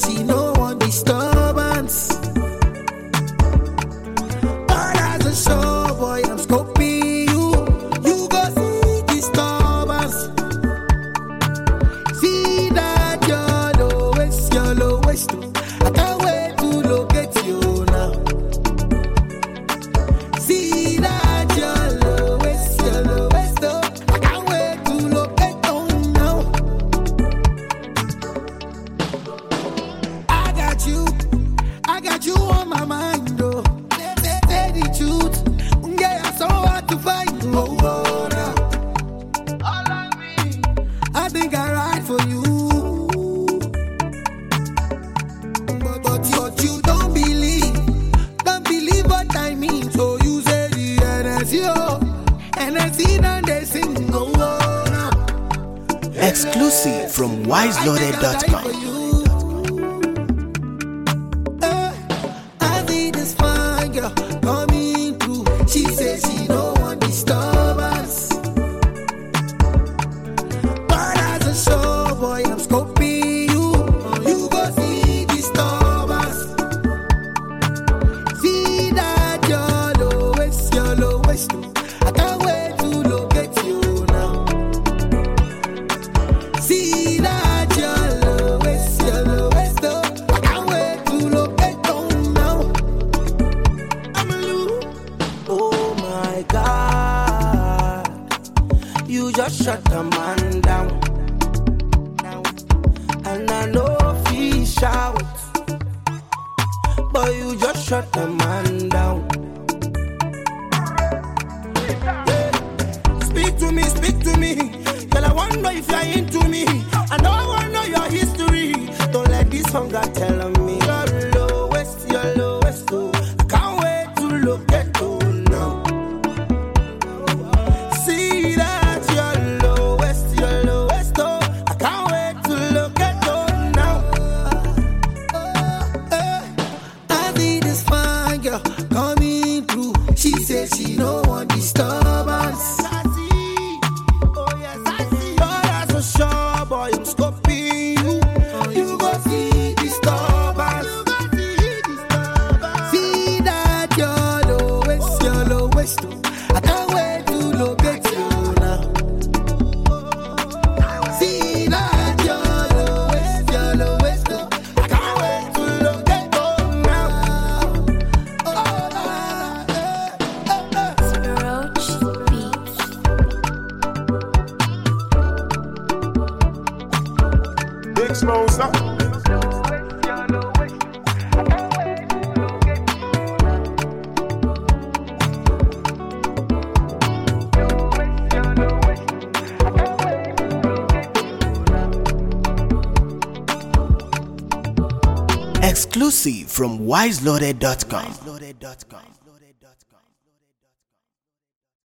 she no want disturbance. But as a show boy, I'm scoping you. You go see disturbance. See that your lowest. I can't wait to locate you now. See that your lowest. I can't wait to locate you now. I got you on my mind, though. Say the truth, yeah, I'm so hard to find. Oh, now. All of me, I think I ride for you. But you don't believe what I mean. So you say the NSC and they sing. Oh, now. Exclusive from wiseloaded.com. I see this fine girl coming through. She says she don't want disturbance. But as a show boy, I'm scoping you. You go see disturbance. See that your lowest. I can't wait to locate you now. See that your lowest. I can't wait to locate you now. I'm a loop. Oh my God, you just shut the man down. And I know he shout, but you just shut the man down. Yeah. Speak to me, girl, I wonder if you're into me. I know I wanna know your history. Don't let this hunger tell on me. Your lowest, oh. I can't wait to look at you now. See that your lowest, oh. I can't wait to look at you now. I see this fine girl coming through. She says she don't want disturbance. I see, oh yes, I see. But as a show boy, I'm scoping you. You go see disturbance. See that your lowest. I can't wait to locate you now. See that your lowest. I can't wait to locate you now. Roach Beats. Big Smosa. Exclusive from wiseloaded.com.